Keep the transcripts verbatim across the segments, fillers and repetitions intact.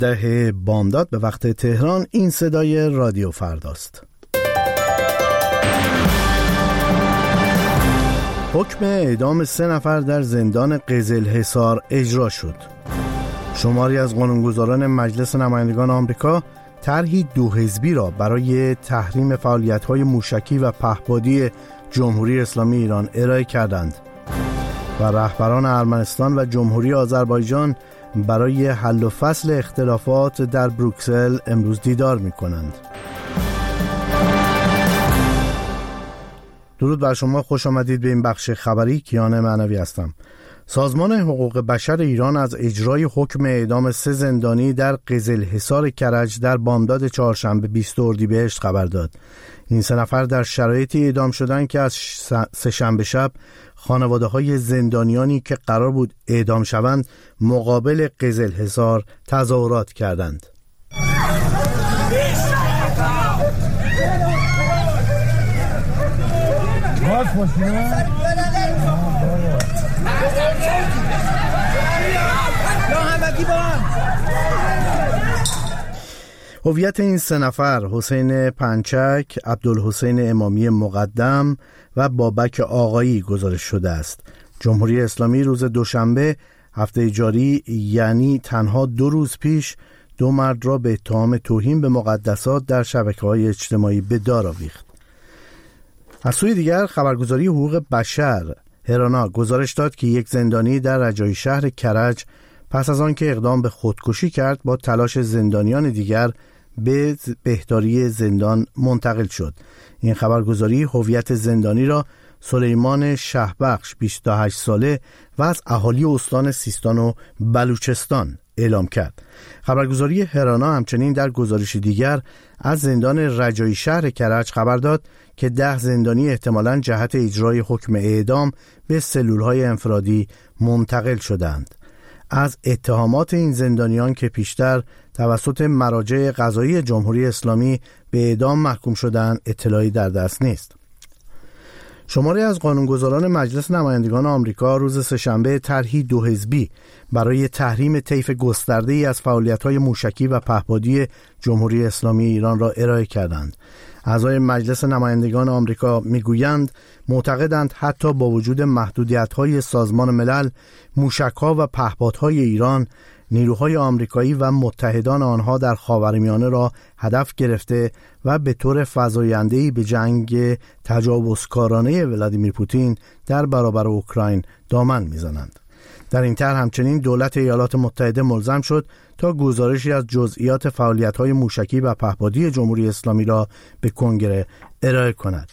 ده بامداد به وقت تهران. این صدای رادیو فرداست. حکم اعدام سه نفر در زندان قزلحصار اجرا شد. شماری از قانونگذاران مجلس نمایندگان آمریکا طرحی دو حزبی را برای تحریم فعالیت‌های موشکی و پهپادی جمهوری اسلامی ایران ارائه کردند و رهبران ارمنستان و جمهوری آذربایجان برای حل و فصل اختلافات در بروکسل امروز دیدار می‌کنند. درود بر شما، خوش آمدید به این بخش خبری. کیان معنوی هستم. سازمان حقوق بشر ایران از اجرای حکم اعدام سه زندانی در قزلحصار کرج در بامداد چهارشنبه بیستم اردیبهشت خبر داد. این سه نفر در شرایطی اعدام شدند که از سه‌شنبه شب خانواده‌های زندانیانی که قرار بود اعدام شوند مقابل قزلحصار تظاهرات کردند. هویت این سه نفر حسین پنچک، عبدالحسین امامی مقدم و بابک آقایی گزارش شده است. جمهوری اسلامی روز دوشنبه هفته جاری، یعنی تنها دو روز پیش، دو مرد را به اتهام توهین به مقدسات در شبکه‌های اجتماعی به دار آویخت. از سوی دیگر خبرگزاری حقوق بشر هرانا گزارش داد که یک زندانی در رجایی شهر کرج پس از آن که اقدام به خودکشی کرد با تلاش زندانیان دیگر به بهداری زندان منتقل شد. این خبرگزاری هویت زندانی را سلیمان شهبخش بیست و هشت ساله و از اهالی استان سیستان و بلوچستان اعلام کرد. خبرگزاری هرانا همچنین در گزارش دیگر از زندان رجایی شهر کرج خبر داد که ده زندانی احتمالاً جهت اجرای حکم اعدام به سلول‌های انفرادی منتقل شدند. از اتهامات این زندانیان که پیشتر توسط مراجع قضایی جمهوری اسلامی به اعدام محکوم شدند اطلاعی در دست نیست. شماری از قانونگذاران مجلس نمایندگان آمریکا روز سه‌شنبه طرحی دو حزبی برای تحریم طیف گسترده‌ای از فعالیت‌های موشکی و پهپادی جمهوری اسلامی ایران را ارائه کردند. اعضای مجلس نمایندگان آمریکا میگویند معتقدند حتی با وجود محدودیت‌های سازمان ملل، موشک‌ها و پهپادهای ایران نیروهای آمریکایی و متحدان آنها در خاورمیانه را هدف گرفته و به طور فزاینده‌ای به جنگ تجاوزکارانه ولادیمیر پوتین در برابر اوکراین دامن می‌زنند. در این طرح همچنین دولت ایالات متحده ملزم شد تا گزارشی از جزئیات فعالیت‌های موشکی و پهپادی جمهوری اسلامی را به کنگره ارائه کند.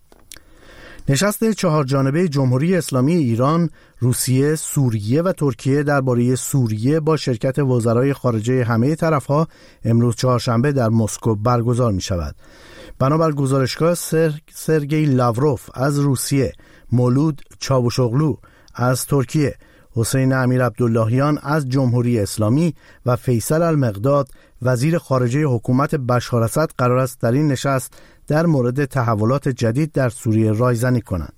نشست چهار جانبه جمهوری اسلامی ایران، روسیه، سوریه و ترکیه درباره سوریه با شرکت وزرای خارجه همه طرف‌ها امروز چهارشنبه در مسکو برگزار می‌شود. بنابر گزارشگاه سر... سرگئی لاوروف از روسیه، مولود چاوشوغلو از ترکیه، حسین امیر عبداللهیان از جمهوری اسلامی و فیصل المقداد وزیر خارجه حکومت بشار اسد قرار است در این نشست در مورد تحولات جدید در سوریه رایزنی کنند.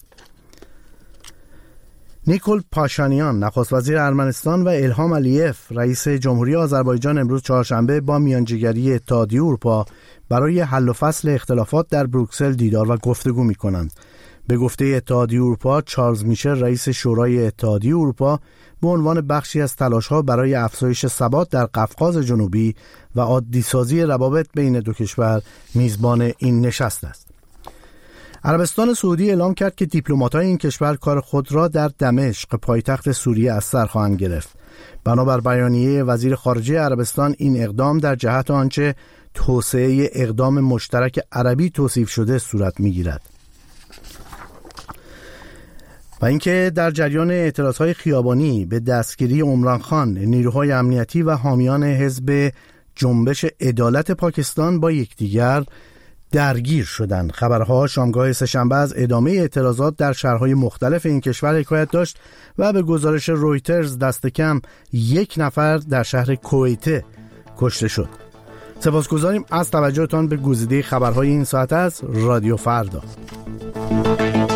نیکول پاشانیان نخست وزیر ارمنستان و الهام علیف رئیس جمهوری آذربایجان امروز چهارشنبه با میانجیگری اتحادیه اروپا برای حل و فصل اختلافات در بروکسل دیدار و گفتگو می‌کنند. به گفته اتحادیه اروپا، چارلز میشل رئیس شورای اتحادیه اروپا به عنوان بخشی از تلاش‌ها برای افزایش ثبات در قفقاز جنوبی و عادی‌سازی روابط بین دو کشور میزبان این نشست است. عربستان سعودی اعلام کرد که دیپلمات‌های این کشور کار خود را در دمشق پایتخت سوریه از سر خواهند گرفت. بنابر بیانیه وزیر خارجه عربستان، این اقدام در جهت آنچه توسعه اقدام مشترک عربی توصیف شده صورت می‌گیرد. و اینکه در جریان اعتراضهای خیابانی به دستگیری عمران خان، نیروهای امنیتی و حامیان حزب جنبش عدالت پاکستان با یکدیگر درگیر شدند. خبرها شامگاه سه‌شنبه از ادامه اعتراضات در شهرهای مختلف این کشور حکایت داشت و به گزارش رویترز دست کم یک نفر در شهر کویته کشته شد. سپاسگزاریم از توجهتان به گزیده خبرهای این ساعت از رادیو فردا.